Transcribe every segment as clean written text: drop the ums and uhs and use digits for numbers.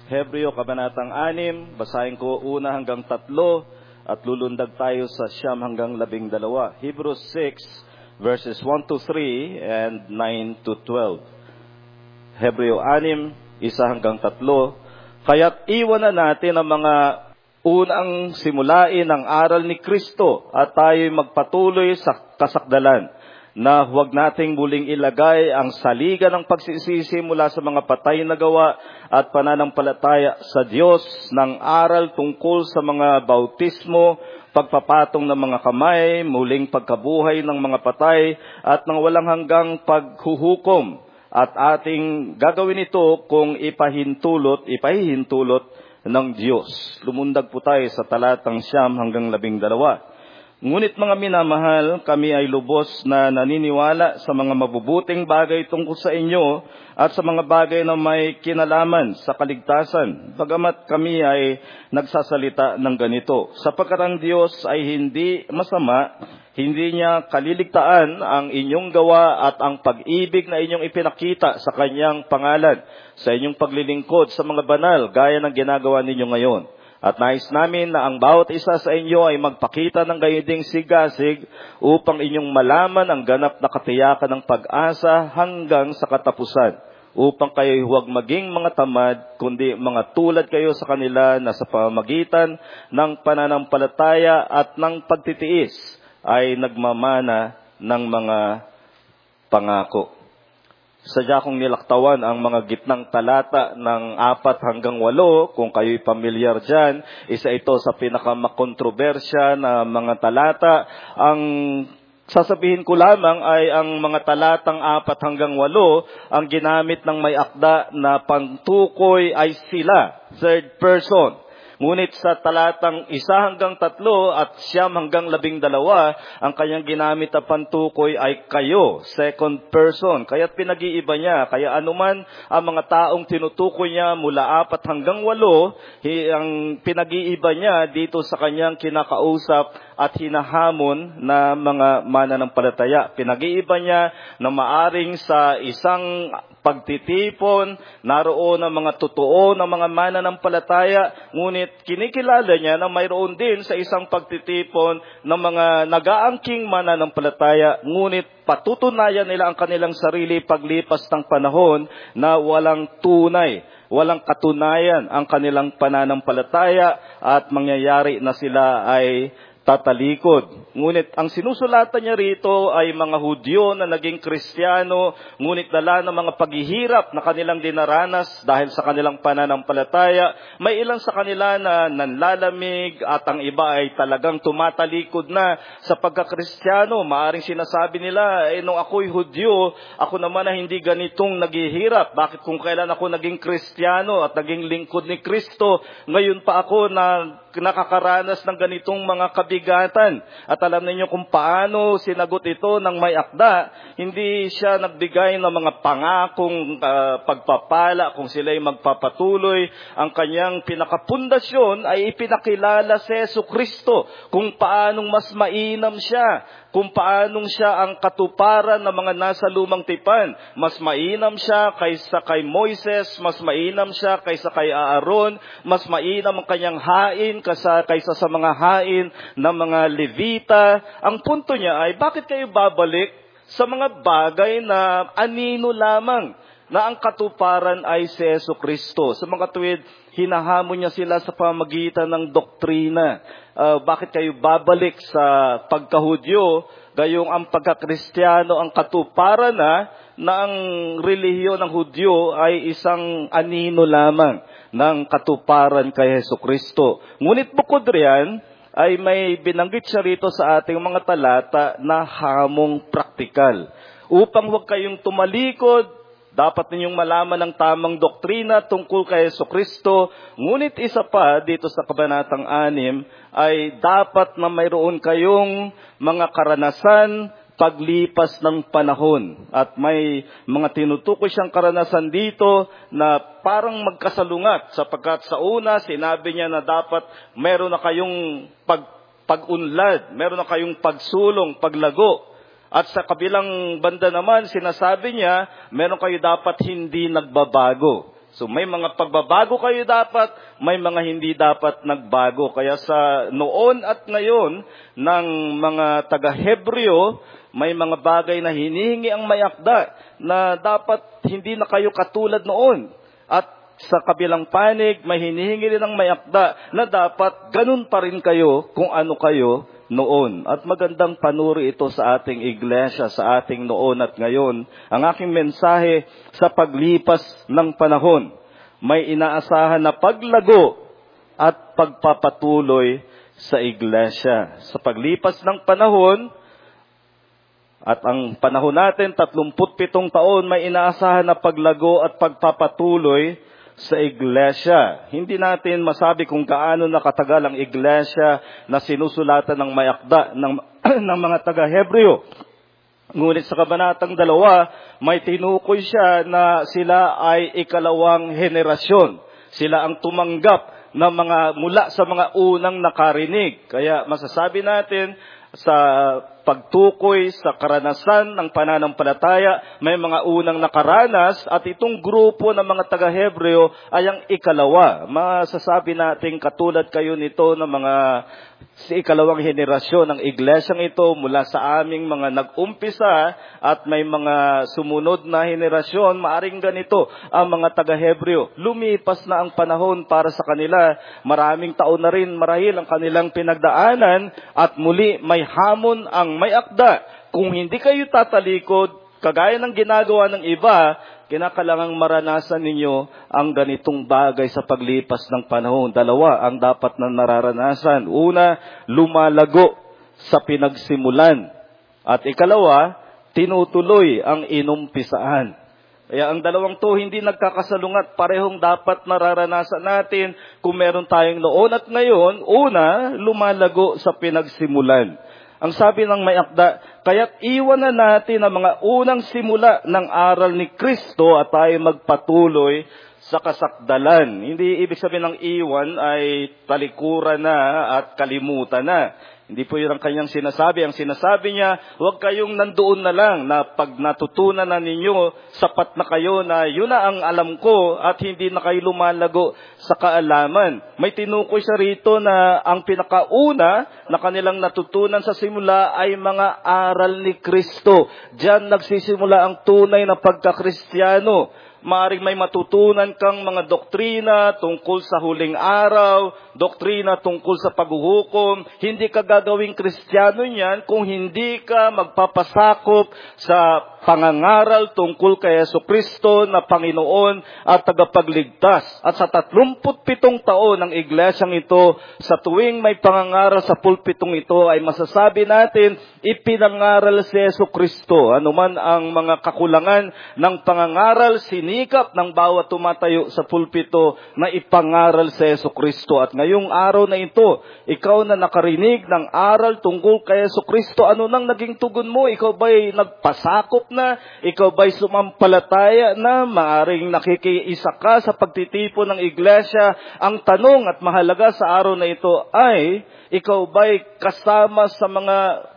Hebreo, Kabanatang 6, basahin ko 1 hanggang 3, at lulundag tayo sa 9 hanggang 12. Hebrews 6, verses 1 to 3 and 9 to 12. Hebreo 6, 1 hanggang 3. Kaya't iwanan natin ang mga unang simulain ng aral ni Kristo at tayo'y magpatuloy sa kasakdalan, na huwag nating muling ilagay ang saligan ng pagsisisi mula sa mga patay na gawa at pananampalataya sa Diyos ng aral tungkol sa mga bautismo, pagpapatong ng mga kamay, muling pagkabuhay ng mga patay, at ng walang hanggang paghuhukom. At ating gagawin ito kung ipahihintulot ng Diyos. Lumundag po tayo sa talatang 9 hanggang 12. Ngunit mga minamahal, kami ay lubos na naniniwala sa mga mabubuting bagay tungkol sa inyo at sa mga bagay na may kinalaman sa kaligtasan. Bagamat kami ay nagsasalita ng ganito, sapagkat ang Diyos ay hindi masama, hindi niya kaliligtaan ang inyong gawa at ang pag-ibig na inyong ipinakita sa kanyang pangalan, sa inyong paglilingkod sa mga banal, gaya ng ginagawa ninyo ngayon. At nais namin na ang bawat isa sa inyo ay magpakita ng gayunding sigasig upang inyong malaman ang ganap na katiyakan ng pag-asa hanggang sa katapusan, upang kayo'y huwag maging mga tamad, kundi mga tulad kayo sa kanila na sa pamamagitan ng pananampalataya at ng pagtitiis ay nagmamana ng mga pangako. Sadya kong nilaktawan ang mga gitnang talata ng 4 hanggang 8. Kung kayo'y pamilyar dyan, isa ito sa pinakamakontrobersya na mga talata. Ang sasabihin ko lamang ay ang mga talatang 4 hanggang 8, ang ginamit ng may akda na pangtukoy ay sila, third person. Ngunit sa talatang 1 hanggang 3 at 9 hanggang 12, ang kanyang ginamit na pantukoy ay kayo, second person. Kaya't pinag-iiba niya. Kaya anuman ang mga taong tinutukoy niya mula 4 hanggang 8, ang pinag-iiba niya dito sa kanyang kinakausap at hinahamon na mga mananampalataya. Pinag-iiba niya na maaring sa isang pagtitipon, naroon ang mga totoo ng mga mananampalataya, ngunit kinikilala niya na mayroon din sa isang pagtitipon ng mga nag-aangking mananampalataya, ngunit patutunayan nila ang kanilang sarili paglipas ng panahon na walang tunay, walang katunayan ang kanilang pananampalataya at mangyayari na sila ay tatalikod. Ngunit ang sinusulatan niya rito ay mga Hudyo na naging Kristiyano, ngunit dala ng mga paghihirap na kanilang dinaranas dahil sa kanilang pananampalataya. May ilan sa kanila na nanlalamig at ang iba ay talagang tumatalikod na sa pagka-Kristiyano. Maaring sinasabi nila, nung ako'y Hudyo, ako naman ay hindi ganitong naghihirap. Bakit kung kailan ako naging Kristiyano at naging lingkod ni Kristo, ngayon pa ako na nakakaranas ng ganitong mga kabigatan? At alam niyo kung paano sinagot ito ng may akda. Hindi siya nagbigay ng mga pangakong pagpapala kung sila'y magpapatuloy. Ang kanyang pinakapundasyon ay ipinakilala si Jesucristo, kung paanong mas mainam siya, kung paanong siya ang katuparan ng mga nasa lumang tipan. Mas mainam siya kaysa kay Moises, mas mainam siya kaysa kay Aaron, mas mainam ang kanyang hain kaysa sa mga hain ng mga Levita. Ang punto niya ay, bakit kayo babalik sa mga bagay na anino lamang, na ang katuparan ay si Jesucristo? Sa mga tuwid, hinahamon niya sila sa pamagitan ng doktrina. Bakit kayo babalik sa pagkahudyo, gayong ang pagkakristiyano ang katuparan na ang relihiyon ng Hudyo ay isang anino lamang ng katuparan kay Jesucristo. Ngunit bukod riyan, ay may binanggit siya rito sa ating mga talata na hamong praktikal. Upang huwag kayong tumalikod, dapat ninyong malaman ang tamang doktrina tungkol kay Jesucristo. Ngunit isa pa dito sa Kabanatang 6 ay dapat na mayroon kayong mga karanasan paglipas ng panahon. At may mga tinutukoy siyang karanasan dito na parang magkasalungat, sapagkat sa una sinabi niya na dapat meron na kayong pag-unlad, meron na kayong pagsulong, paglago. At sa kabilang banda naman, sinasabi niya, meron kayo dapat hindi nagbabago. So may mga pagbabago kayo dapat, may mga hindi dapat nagbago. Kaya sa noon at ngayon ng mga taga-Hebreo, may mga bagay na hinihingi ang may akda na dapat hindi na kayo katulad noon. At sa kabilang panig, may hinihingi rin ang may akda na dapat ganun pa rin kayo kung ano kayo noon. At magandang panuri ito sa ating iglesia, sa ating noon at ngayon. Ang aking mensahe, sa paglipas ng panahon, may inaasahan na paglago at pagpapatuloy sa iglesia. Sa paglipas ng panahon, at ang panahon natin, 37 taon, may inaasahan na paglago at pagpapatuloy sa iglesia. Hindi natin masabi kung gaano nakatagal ang iglesia na sinusulatan ng may akda ng mga taga-Hebreo. Ngunit sa kabanatang 2, may tinukoy siya na sila ay ikalawang henerasyon. Sila ang tumanggap na mula sa mga unang nakarinig. Kaya masasabi natin sa pagtukoy sa karanasan ng pananampalataya, may mga unang nakaranas at itong grupo ng mga taga-Hebreo ay ang ikalawa. Masasabi natin katulad kayo nito ng mga ikalawang henerasyon ng iglesyang ito mula sa aming mga nag-umpisa at may mga sumunod na henerasyon, maaring ganito ang mga taga-Hebreo. Lumipas na ang panahon para sa kanila. Maraming taon na rin marahil ang kanilang pinagdaanan at muli may hamon ang may akda. Kung hindi kayo tatalikod, kagaya ng ginagawa ng iba, kinakailangang maranasan ninyo ang ganitong bagay sa paglipas ng panahon. 2 ang dapat na nararanasan. Una, lumalago sa pinagsimulan. At ikalawa, tinutuloy ang inumpisaan. Kaya ang dalawang to hindi nagkakasalungat. Parehong dapat nararanasan natin kung meron tayong noon at ngayon. Una, lumalago sa pinagsimulan. Ang sabi ng may akda, kaya't iwan na natin ang mga unang simula ng aral ni Kristo at tayo magpatuloy sa kasakdalan. Hindi ibig sabihin ng iwan ay talikuran na at kalimutan na. Hindi po yun ang kanyang sinasabi. Ang sinasabi niya, huwag kayong nandoon na lang na pag natutunan na ninyo, sapat na kayo na yun na ang alam ko at hindi na kayo lumalago sa kaalaman. May tinukoy siya rito na ang pinakauna na kanilang natutunan sa simula ay mga aral ni Kristo. Diyan nagsisimula ang tunay na pagkakristyano. Maaring may matutunan kang mga doktrina tungkol sa huling araw, doktrina tungkol sa paghuhukom. Hindi ka gagawing Kristiyano niyan kung hindi ka magpapasakop sa pangangaral tungkol kay Jesucristo na Panginoon at tagapagligtas. At sa 37 taon ng iglesyang ito, sa tuwing may pangangaral sa pulpitong ito, ay masasabi natin, ipinangaral si Jesucristo. Ano man ang mga kakulangan ng pangangaral, sinikap ng bawat tumatayo sa pulpito na ipangaral si Jesucristo. At ngayong araw na ito, ikaw na nakarinig ng aral tungkol kay Jesucristo, ano nang naging tugon mo? Ikaw ba'y nagpasakop na? Ikaw ba'y sumampalataya na? Maaring nakikiisa ka sa pagtitipon ng iglesia. Ang tanong at mahalaga sa araw na ito ay, ikaw ba'y kasama sa mga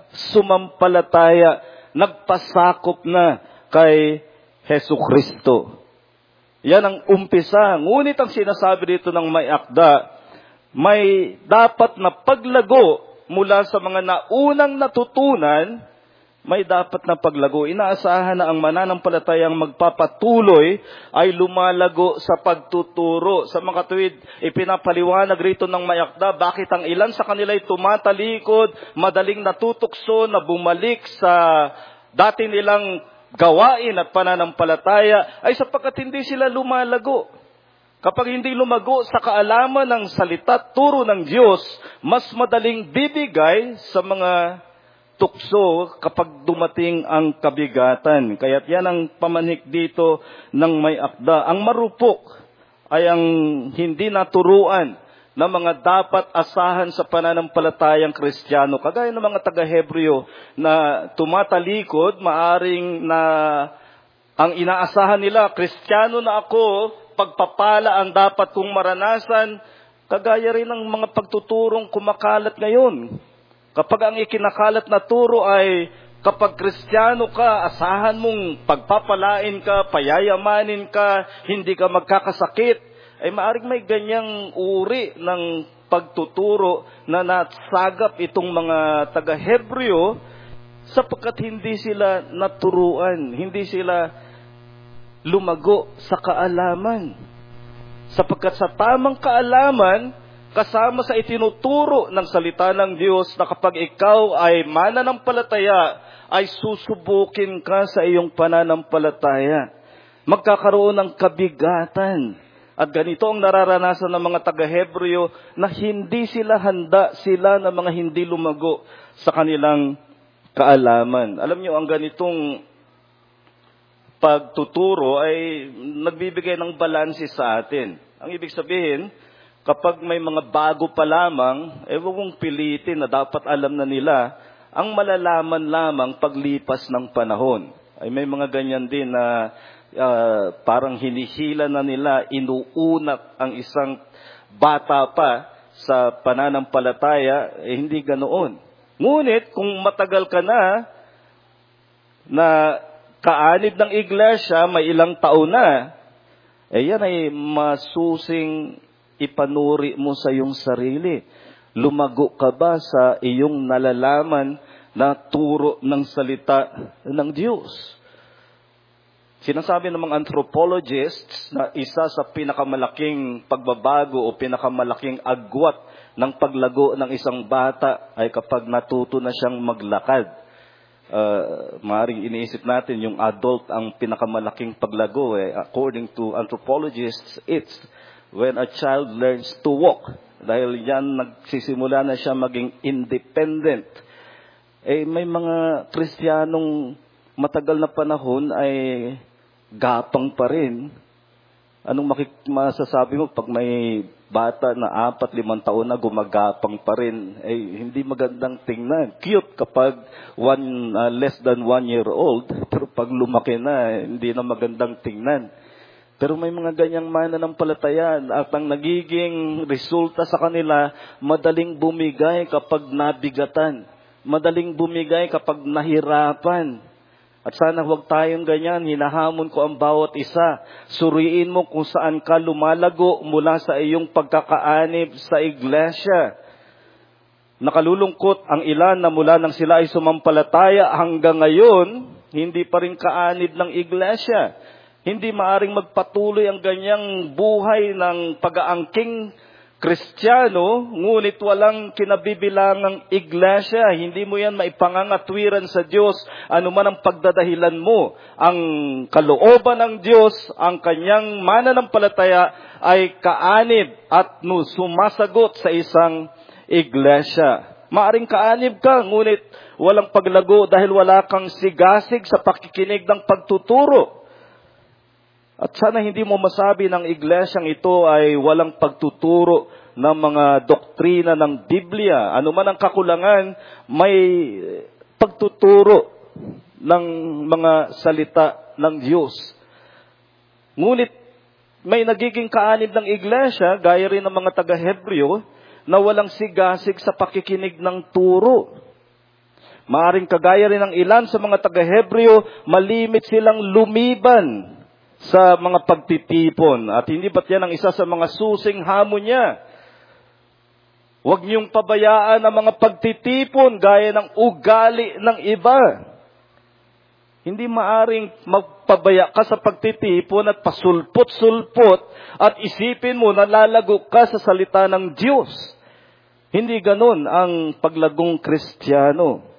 sumampalataya, nagpasakop na kay Jesucristo? Yan ang umpisa. Ngunit ang sinasabi dito ng may akda, may dapat na paglago mula sa mga naunang natutunan, may dapat na paglago. Inaasahan na ang mananampalatayang magpapatuloy ay lumalago sa pagtuturo. Sa mga tuwid, ipinapaliwanag rito ng may akda, bakit ang ilan sa kanila ay tumatalikod, madaling natutukso na bumalik sa dati nilang gawain at pananampalataya, ay sapagkat hindi sila lumalago. Kapag hindi lumago sa kaalaman ng salita at turo ng Diyos, mas madaling bibigay sa mga tukso kapag dumating ang kabigatan. Kaya't yan ang pamanik dito ng may akda. Ang marupok ay ang hindi naturuan na mga dapat asahan sa pananampalatayang Kristiyano. Kagaya ng mga taga-Hebreo na tumatalikod, maaring na ang inaasahan nila, Kristiyano na ako, pagpapala ang dapat kong maranasan, kagaya rin ng mga pagtuturong kumakalat ngayon. Kapag ang ikinakalat na turo ay Kapag Kristiyano ka, asahan mong pagpapalain ka, payayamanin ka, hindi ka magkakasakit, ay maaring may ganyang uri ng pagtuturo na nasagap itong mga taga-Hebreo sapagkat hindi sila naturuan, hindi sila lumago sa kaalaman. Sapagkat sa tamang kaalaman, kasama sa itinuturo ng salita ng Diyos na kapag ikaw ay mananampalataya, ay susubukin ka sa iyong pananampalataya. Magkakaroon ng kabigatan. At ganito ang nararanasan ng mga taga-Hebreo na hindi sila handa, sila na mga hindi lumago sa kanilang kaalaman. Alam niyo, ang ganitong pagtuturo ay nagbibigay ng balanse sa atin. Ang ibig sabihin, kapag may mga bago pa lamang, huwag mong pilitin na dapat alam na nila, ang malalaman lamang paglipas ng panahon. Ay may mga ganyan din na parang hinihila na nila, inuunat ang isang bata pa sa pananampalataya, hindi ganoon. Ngunit kung matagal ka na kaanib ng iglesia, may ilang taon na, yan ay masusing ipanuri mo sa iyong sarili. Lumago ka ba sa iyong nalalaman na turo ng salita ng Diyos? Sinasabi ng mga anthropologists na isa sa pinakamalaking pagbabago o pinakamalaking agwat ng paglago ng isang bata ay kapag natuto na siyang maglakad. Maaaring iniisip natin yung adult ang pinakamalaking paglago. According to anthropologists, it's when a child learns to walk. Dahil yan, nagsisimula na siya maging independent. May mga Kristiyanong matagal na panahon ay gapang pa rin. Anong masasabi mo pag may bata na 4-5 taon na gumagapang pa rin? Hindi magandang tingnan. Cute kapag less than 1 year old, pero pag lumaki na, hindi na magandang tingnan. Pero may mga ganyang mananampalataya at ang nagiging resulta sa kanila, madaling bumigay kapag nabigatan. Madaling bumigay kapag nahirapan. At sana huwag tayong ganyan. Hinahamon ko ang bawat isa. Suriin mo kung saan ka lumalago mula sa iyong pagkakaanib sa iglesia. Nakalulungkot ang ilan na mula nang sila ay sumampalataya hanggang ngayon, hindi pa rin kaanib ng iglesia. Hindi maaring magpatuloy ang ganyang buhay ng pag-aangking Kristiyano, ngunit walang kinabibilangang iglesia. Hindi mo yan maipangangatwiran sa Diyos, anuman ang pagdadahilan mo. Ang kalooban ng Diyos, ang kanyang mananampalataya ay kaanib at sumasagot sa isang iglesia. Maaring kaanib ka, ngunit walang paglago dahil wala kang sigasig sa pakikinig ng pagtuturo. At sana hindi mo masabi ng iglesyang ito ay walang pagtuturo ng mga doktrina ng Biblia. Ano man ang kakulangan, may pagtuturo ng mga salita ng Diyos. Ngunit may nagiging kaanib ng iglesia, gaya rin ng mga taga-Hebreo, na walang sigasig sa pakikinig ng turo. Maaring kagaya rin ng ilan sa mga taga-Hebreo, malimit silang lumiban sa mga pagtitipon. At hindi ba't yan ang isa sa mga susing hamon niya? Huwag niyong pabayaan ang mga pagtitipon gaya ng ugali ng iba. Hindi maaring magpabaya ka sa pagtitipon at pasulpot-sulpot at isipin mo na lalago ka sa salita ng Diyos. Hindi ganun ang paglagong Kristiyano.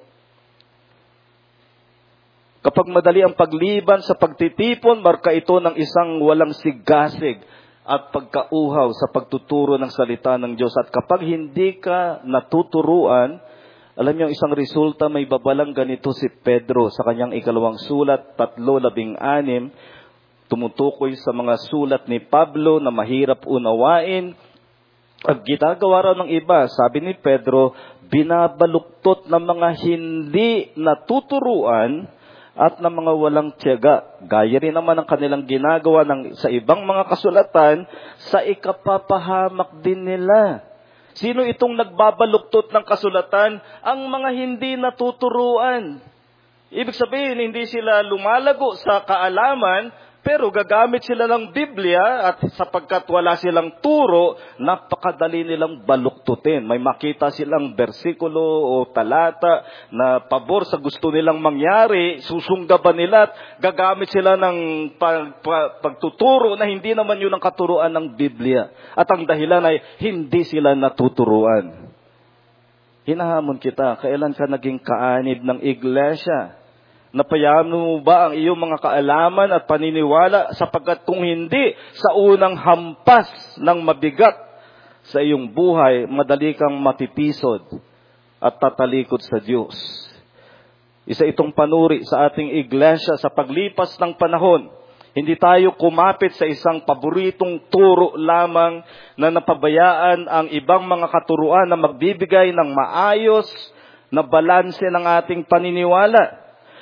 Kapag madali ang pagliban sa pagtitipon, marka ito ng isang walang sigasig at pagkauhaw sa pagtuturo ng salita ng Diyos. At kapag hindi ka natuturuan, alam niyo, isang resulta, may babalang ganito si Pedro sa kanyang 2 sulat, 3:16, tumutukoy sa mga sulat ni Pablo na mahirap unawain. At ginagawa raw ng iba, sabi ni Pedro, binabaluktot ng mga hindi natuturuan at ng mga walang tiyaga. Gaya rin naman ang kanilang ginagawa sa ibang mga kasulatan, sa ikapapahamak din nila. Sino itong nagbabaluktot ng kasulatan? Ang mga hindi natuturuan. Ibig sabihin, hindi sila lumalago sa kaalaman, pero gagamit sila ng Biblia at sapagkat wala silang turo, napakadali nilang baluktutin. May makita silang bersikulo o talata na pabor sa gusto nilang mangyari, susunggaban nila at gagamit sila ng pagtuturo na hindi naman yun ang katuruan ng Biblia. At ang dahilan ay hindi sila natuturuan. Hinahamon kita, kailan ka naging kaanib ng iglesia? Napayaan mo ba ang iyong mga kaalaman at paniniwala sapagkat kung hindi, sa unang hampas ng mabigat sa iyong buhay, madali kang matitisod at tatalikod sa Diyos. Isa itong panuri sa ating iglesia sa paglipas ng panahon. Hindi tayo kumapit sa isang paboritong turo lamang na napabayaan ang ibang mga katuruan na magbibigay ng maayos na balanse ng ating paniniwala.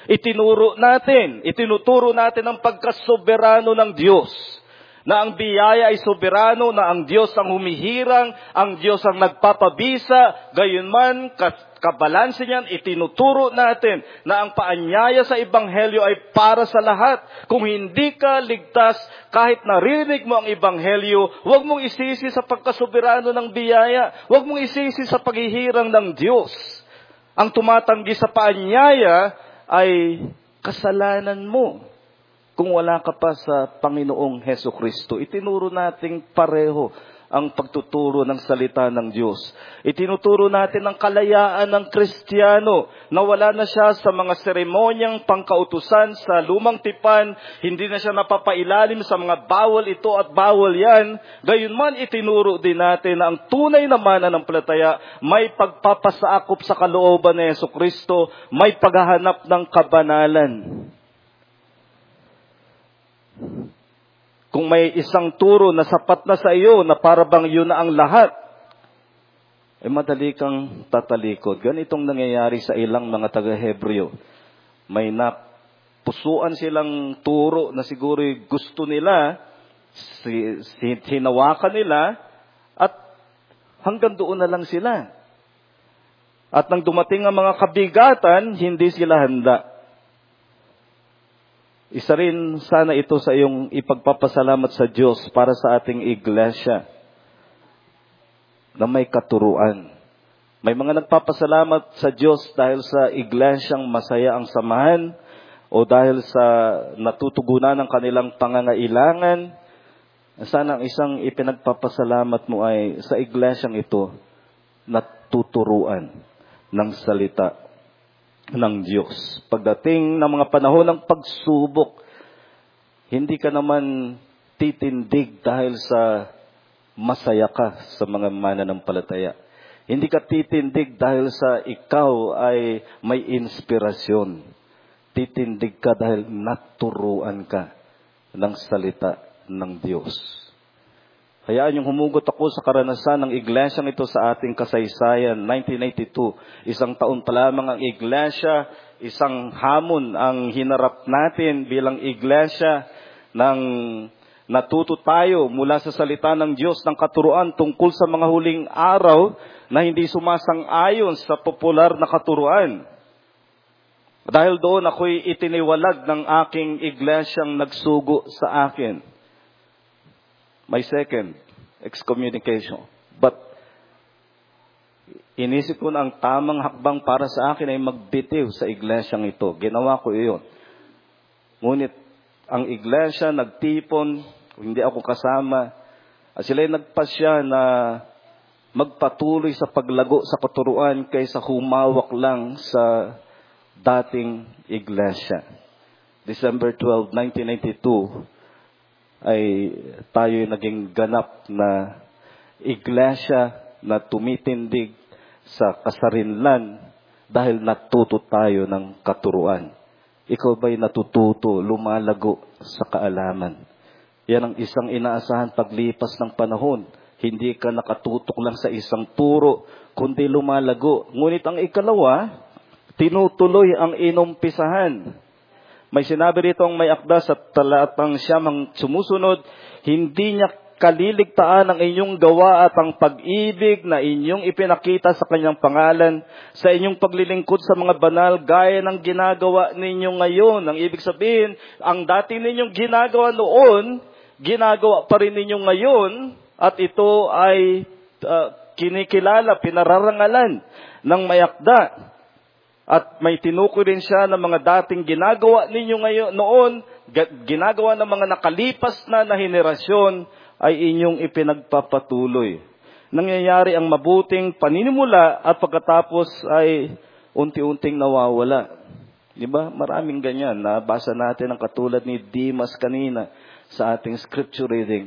Itinuturo natin ang pagkasoberano ng Diyos. Na ang biyaya ay soberano, na ang Diyos ang humihirang, ang Diyos ang nagpapabisa, gayunman kabalanse niyan, itinuturo natin na ang paanyaya sa Ebanghelyo ay para sa lahat. Kung hindi ka ligtas, kahit narinig mo ang Ebanghelyo, huwag mong isisi sa pagkasoberano ng biyaya, huwag mong isisi sa paghihirang ng Diyos. Ang tumatanggi sa paanyaya ay kasalanan mo kung wala ka pa sa Panginoong Hesukristo. Itinuro nating pareho ang pagtuturo ng salita ng Diyos. Itinuturo natin ang kalayaan ng Kristiyano na wala na siya sa mga seremonyang pangkautusan sa lumang tipan, hindi na siya napapailalim sa mga bawal ito at bawal yan. Gayunman itinuro din natin na ang tunay na mananampalataya may pagpapasakop sa kalooban ni Hesukristo, may paghahanap ng kabanalan. Kung may isang turo na sapat na sa iyo, na para bang yun na ang lahat, ay madali kang tatalikod. Ganitong nangyayari sa ilang mga taga-Hebreo. May napusuan silang turo na siguro gusto nila, hinawakan nila, at hanggang doon na lang sila. At nang dumating ang mga kabigatan, hindi sila handa. Isa rin sana ito sa iyong ipagpapasalamat sa Diyos para sa ating iglesia na may katuruan. May mga nagpapasalamat sa Diyos dahil sa iglesyang masaya ang samahan o dahil sa natutugunan ng kanilang pangangailangan. Sana ang isang ipinagpapasalamat mo ay sa iglesyang ito natuturuan ng salita ng Diyos. Pagdating ng mga panahon ng pagsubok, hindi ka naman titindig dahil sa masaya ka sa mga mananampalataya. Hindi ka titindig dahil sa ikaw ay may inspirasyon. Titindig ka dahil naturuan ka ng salita ng Diyos. Hayaan yung humugot ako sa karanasan ng iglesyang ito sa ating kasaysayan. 1992, isang taon pa lamang ang iglesia, isang hamon ang hinarap natin bilang iglesia nang natuto tayo mula sa salita ng Diyos ng katuruan tungkol sa mga huling araw na hindi sumasang-ayon sa popular na katuruan. Dahil doon ako'y itiniwalag ng aking iglesyang nagsugo sa akin. My second, excommunication. But, inisip ko na ang tamang hakbang para sa akin ay magbitiw sa iglesyang ito. Ginawa ko iyon. Ngunit, ang iglesia nagtipon, hindi ako kasama, at sila'y nagpasya na magpatuloy sa paglago sa katuruan kaysa humawak lang sa dating iglesia. December 12, 1992, ay tayo naging ganap na iglesia na tumitindig sa kasarinlan dahil natuto tayo ng katuruan. Ikaw ba'y natututo, lumalago sa kaalaman? Yan ang isang inaasahan paglipas ng panahon. Hindi ka nakatutok lang sa isang turo, kundi lumalago. Ngunit ang ikalawa, tinutuloy ang inumpisahan. May sinabi rito ang may akda sa talatang siyam ang sumusunod, hindi niya kaliligtaan ang inyong gawa at ang pag-ibig na inyong ipinakita sa kanyang pangalan, sa inyong paglilingkod sa mga banal, gaya ng ginagawa ninyo ngayon. Ang ibig sabihin, ang dati ninyong ginagawa noon, ginagawa pa rin ninyo ngayon, at ito ay kinikilala, pinararangalan ng mayakda. At may tinukoy rin siya ng mga dating ginagawa ninyo ngayon, noon, ginagawa ng mga nakalipas na henerasyon, ay inyong ipinagpapatuloy. Nangyayari ang mabuting paninimula at pagkatapos ay unti-unting nawawala. Diba? Maraming ganyan. Nabasa natin ang katulad ni Demas kanina sa ating scripture reading.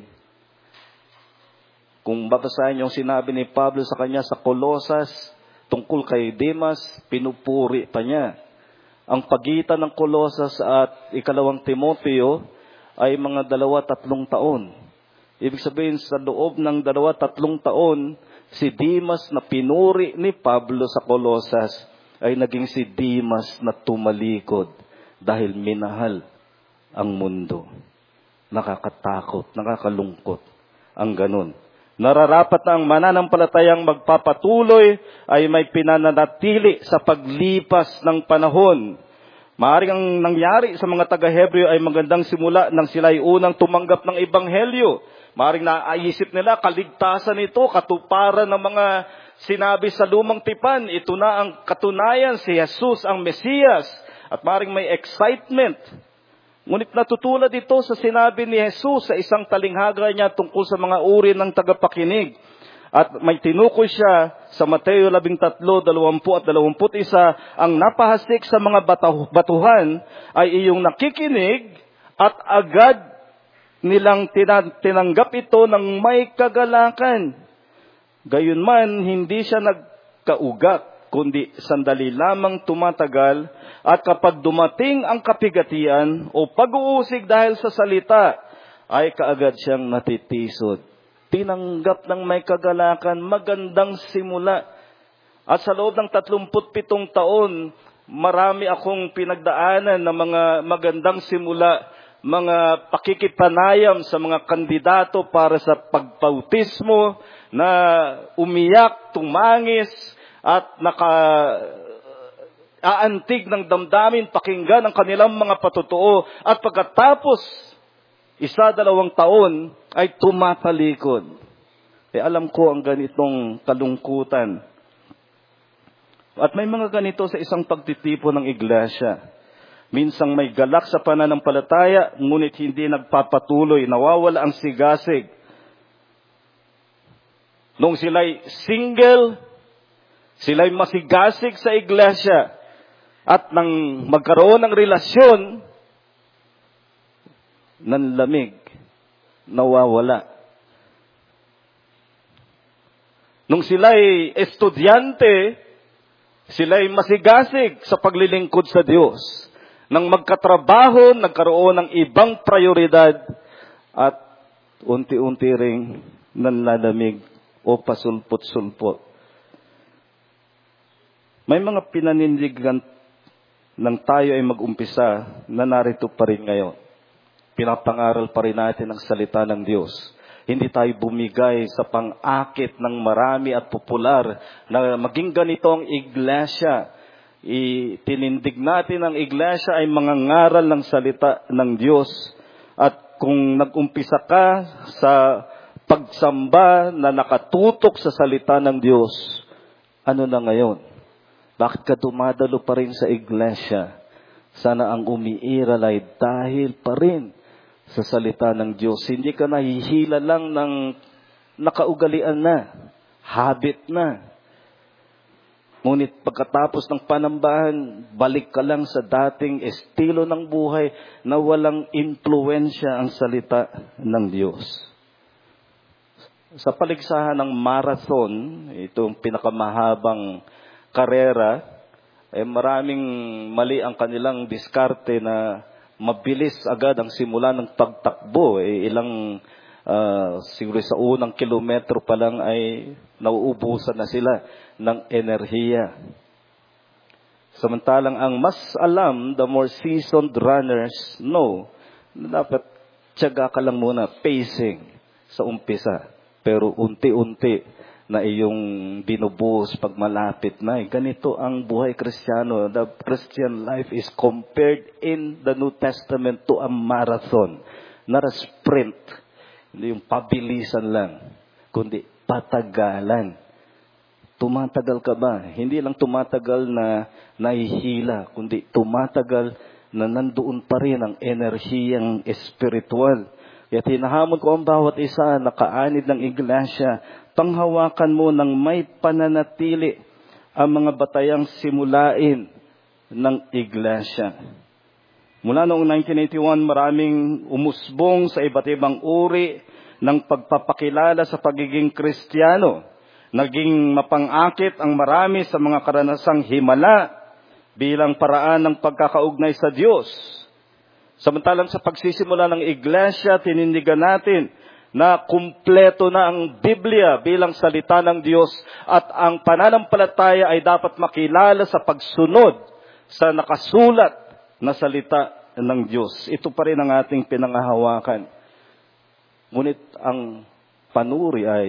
Kung babasahin yung sinabi ni Pablo sa kanya sa Colosas, tungkol kay Demas, pinupuri pa niya. Ang pagitan ng Colosas at ikalawang Timoteo ay mga 2-3 taon. Ibig sabihin, sa loob ng 2-3 taon, si Demas na pinuri ni Pablo sa Colosas ay naging si Demas na tumalikod dahil minahal ang mundo. Nakakatakot, nakakalungkot ang ganun. Nararapat na ang mananampalatayang magpapatuloy ay may pinananatili sa paglipas ng panahon. Maaaring ang nangyari sa mga taga-Hebreo ay magandang simula nang sila ay unang tumanggap ng Ebanghelyo. Maaaring naisip nila, kaligtasan ito, katuparan ng mga sinabi sa lumang tipan. Ito na ang katunayan, si Jesus ang Mesiyas. At maaaring may excitement. Ngunit natutulad ito sa sinabi ni Jesus sa isang talinghaga niya tungkol sa mga uri ng tagapakinig. At may tinukoy siya sa Mateo 13:20 at 21, ang napahasik sa mga batuhan ay iyong nakikinig at agad nilang tinanggap ito ng may kagalakan. Gayunman, hindi siya nagkaugat, kundi sandali lamang tumatagal, at kapag dumating ang kapigatian o pag-uusig dahil sa salita, ay kaagad siyang natitisod. Tinanggap ng may kagalakan, magandang simula. At sa loob ng 37 taon, marami akong pinagdaanan ng mga magandang simula, mga pakikipanayam sa mga kandidato para sa pagbautismo, na umiyak, tumangis, at aantig ng damdamin, pakinggan ang kanilang mga patotoo. At pagkatapos, 1-2 taon, ay tumatalikod. Alam ko ang ganitong kalungkutan. At may mga ganito sa isang pagtitipon ng iglesia. Minsang may galak sa pananampalataya, ngunit hindi nagpapatuloy, nawawala ang sigasig. Nung sila'y single, sila'y masigasig sa iglesia, at nang magkaroon ng relasyon, nanlamig, nawawala. Nung sila'y estudyante, sila'y masigasig sa paglilingkod sa Diyos. Nang magkatrabaho, nagkaroon ng ibang prioridad, at unti-unti ring nanlalamig o pasulpot-sulpot. May mga pinanindigan nang tayo ay mag-umpisa na narito pa rin ngayon. Pinapangaral pa rin natin ang salita ng Diyos. Hindi tayo bumigay sa pang-akit ng marami at popular na maging ganito ang iglesia. Tinindig natin ang iglesia ay mga ngaral ng salita ng Diyos. At kung nag-umpisa ka sa pagsamba na nakatutok sa salita ng Diyos, ano na ngayon? Bakit ka dumadalo pa rin sa iglesia? Sana ang umiiral ay dahil pa rin sa salita ng Diyos. Hindi ka nahihila lang ng nakaugalian na, habit na. Ngunit pagkatapos ng panambahan, balik ka lang sa dating estilo ng buhay na walang impluensya ang salita ng Diyos. Sa paligsahan ng marathon, itong pinakamahabang karera, maraming mali ang kanilang diskarte na mabilis agad ang simula ng pagtakbo. Siguro sa unang kilometro pa lang ay nauubusan na sila ng enerhiya. Samantalang ang mas alam, the more seasoned runners know, na dapat tiyaga ka lang muna, pacing. sa umpisa. Pero unti-unti na iyong binubuhos pag malapit na. Ganito ang buhay Kristiyano. The Christian life is compared in the New Testament to a marathon. Not a sprint. Hindi yung pabilisan lang, kundi patagalan. Tumatagal ka ba? Hindi lang tumatagal na nahihila, kundi tumatagal na nandoon pa rin ang enerhiyang espiritual. Kaya hinahamon ko ang bawat isa na kaanib ng iglesia, panghawakan mo ng may pananatili ang mga batayang simulain ng iglesia. Mula noong 1981, maraming umusbong sa iba't ibang uri ng pagpapakilala sa pagiging Kristiyano. Naging mapangakit ang marami sa mga karanasang himala bilang paraan ng pagkakaugnay sa Diyos. Samantalang sa pagsisimula ng iglesia, tinindigan natin na kumpleto na ang Biblia bilang salita ng Diyos at ang pananampalataya ay dapat makilala sa pagsunod sa nakasulat na salita ng Diyos. Ito pa rin ang ating pinangahawakan. Ngunit ang panuri ay,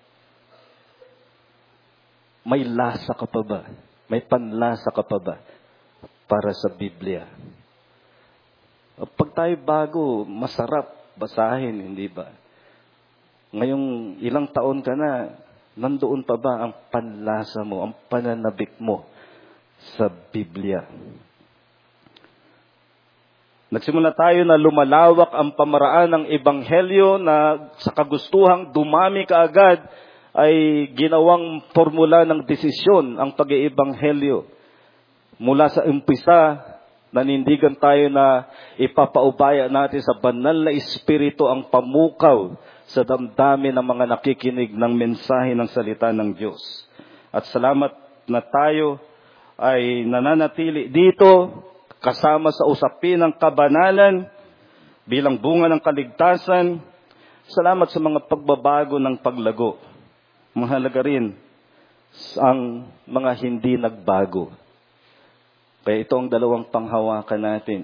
may lasa ka pa ba? May panlasa ka pa ba para sa Biblia? Pag tayo bago, masarap basahin, hindi ba? Ngayong ilang taon ka na, nandoon pa ba ang panlasa mo, ang pananabik mo sa Biblia? Nagsimula tayo na lumalawak ang pamaraan ng Ebanghelyo na sa kagustuhang dumami kaagad ay ginawang formula ng desisyon ang pag-iebanghelyo. Mula sa umpisa, nanindigan tayo na ipapaubaya natin sa banal na espiritu ang pamukaw sa damdamin ng mga nakikinig ng mensahe ng salita ng Diyos. At salamat na tayo ay nananatili dito kasama sa usapin ng kabanalan bilang bunga ng kaligtasan. Salamat sa mga pagbabago ng paglago. Mahalaga rin ang mga hindi nagbago. Kaya ito ang dalawang panghawakan natin.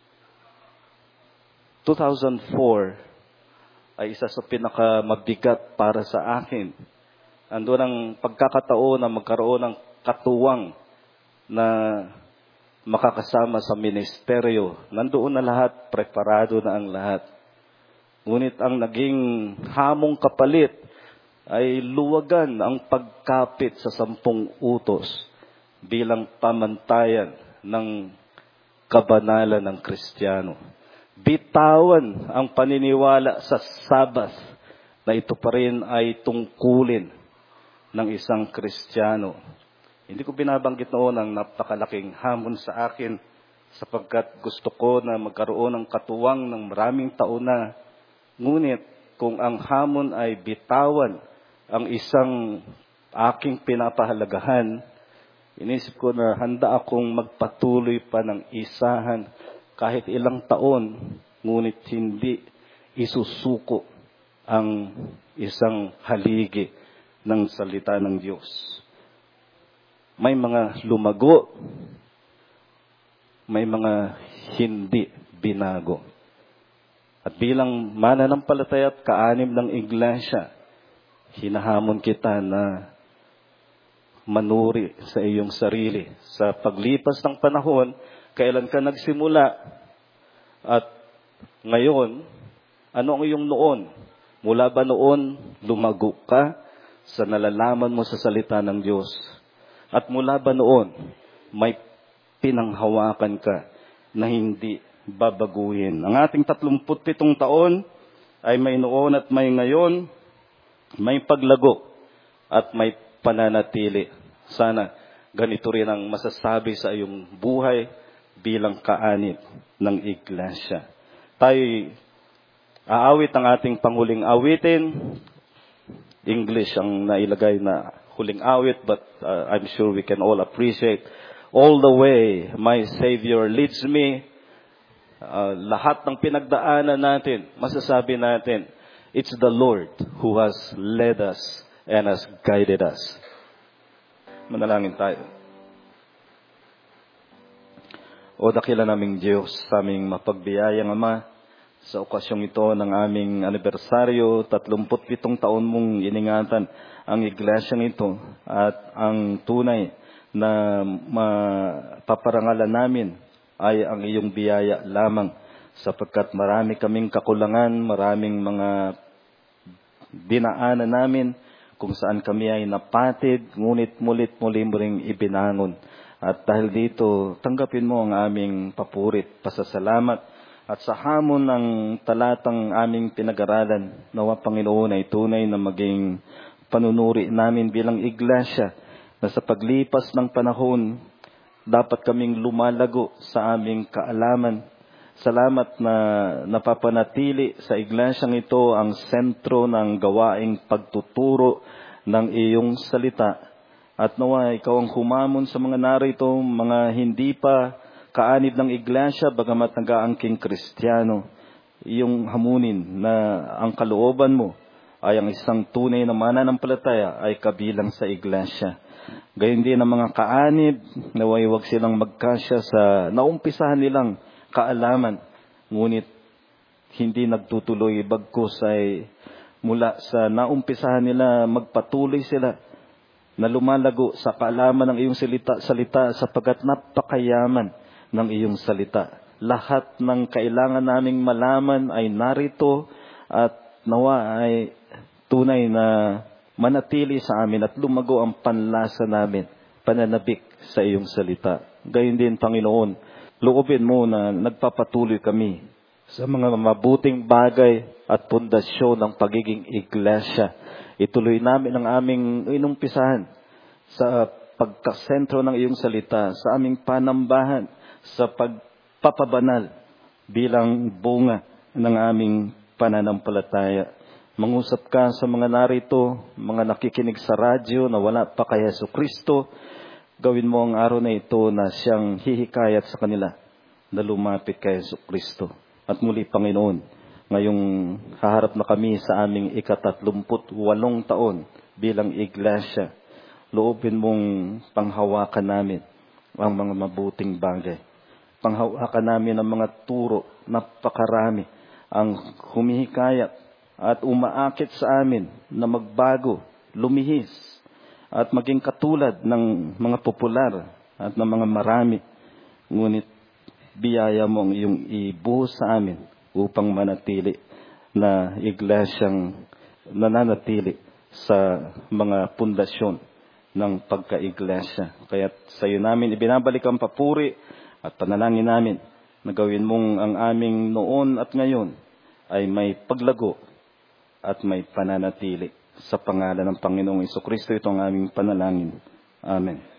2004 ay isa sa pinakamabigat para sa akin. Andun ang pagkakataon na magkaroon ng katuwang na makakasama sa ministeryo. Nandoon na lahat, preparado na ang lahat. Ngunit ang naging hamong kapalit ay luwagan ang pagkapit sa 10 utos bilang pamantayan ng kabanalan ng Kristiyano. Bitawan ang paniniwala sa Sabbath na ito pa rin ay tungkulin ng isang Kristiyano. Hindi ko binabanggit noon ang napakalaking hamon sa akin sapagkat gusto ko na magkaroon ng katuwang ng maraming taon na. Ngunit kung ang hamon ay bitawan ang isang aking pinapahalagahan, inisip ko na handa akong magpatuloy pa ng isahan kahit ilang taon, ngunit hindi isusuko ang isang haligi ng salita ng Diyos. May mga lumago, may mga hindi binago. At bilang mananampalataya at kaanib ng iglesia, hinahamon kita na manuri sa iyong sarili. Sa paglipas ng panahon, kailan ka nagsimula at ngayon, ano ang iyong noon? Mula ba noon, lumago ka sa nalalaman mo sa salita ng Diyos? At mula ba noon, may pinanghawakan ka na hindi babaguhin? Ang ating 37 taon ay may noon at may ngayon, may paglago at may pananatili. Sana ganito rin ang masasabi sa iyong buhay bilang kaanib ng iglesia. Tayo aawit ang ating panghuling awitin. English ang nailagay na huling awit, but I'm sure we can all appreciate. All the way, my Savior leads me. Lahat ng pinagdaanan natin, masasabi natin, it's the Lord who has led us and has guided us. Manalangin tayo. O dakila naming Diyos, sa aming mapagbiyayang Ama, Sa okasyong ito ng aming anibersaryo, 37 taon mong iningatan ang iglesyang ito at ang tunay na mapaparangalan namin ay ang iyong biyaya lamang, sapagkat marami kaming kakulangan, maraming mga dinaanan namin kung saan kami ay napatid, ngunit mulit muli mo ring ibinangon. At dahil dito, tanggapin mo ang aming papurit, pasasalamat, at sa hamon ng talatang aming pinag-aralan, nawa Panginoon ay tunay na maging panunuri namin bilang iglesia, na sa paglipas ng panahon, dapat kaming lumalago sa aming kaalaman. Salamat na napapanatili sa iglesyang ito ang sentro ng gawaing pagtuturo ng iyong salita. At nawa ikaw ang humamon sa mga narito, mga hindi pa kaanib ng iglesia, bagamat nag-aangking Kristiyano. Iyong hamunin na ang kalooban mo ay ang isang tunay na mananampalataya ay kabilang sa iglesia. Gayon din ang mga kaanib, naway wag silang magkasya sa naumpisahan nilang kaalaman, ngunit hindi nagtutuloy, bagkus ay mula sa naumpisahan nila magpatuloy sila na lumalago sa kaalaman ng iyong salita sapagkat napakayaman ng iyong salita. Lahat ng kailangan naming malaman ay narito, at nawa ay tunay na manatili sa amin at lumago ang panlasa namin, pananabik sa iyong salita. Gayon din, Panginoon, loobin mo na nagpapatuloy kami sa mga mabuting bagay at pundasyon ng pagiging iglesia. Ituloy namin ang aming inumpisahan sa pagkasentro ng iyong salita, sa aming panambahan, sa pagpapabanal bilang bunga ng aming pananampalataya. Mangusap ka sa mga narito, mga nakikinig sa radyo na wala pa kay Jesucristo. Gawin mo ang araw na ito na siyang hihikayat sa kanila na lumapit kay Jesucristo. At muli, Panginoon, ngayong haharap na kami sa aming 38 taon bilang iglesia, loobin mong panghawakan namin ang mga mabuting bagay. Panghawakan namin ang mga turo, napakarami ang humihikayat at umaakit sa amin na magbago, lumihis, at maging katulad ng mga popular at ng mga marami. Ngunit biyaya mo ang iyong ibuhos sa amin upang manatili na iglesyang nananatili sa mga pundasyon ng pagka-iglesia. Kaya sa iyo namin ibinabalik ang papuri at panalangin namin na gawin mong ang aming noon at ngayon ay may paglago at may pananatili. Sa pangalan ng Panginoong Jesucristo ito ang aming panalangin. Amen.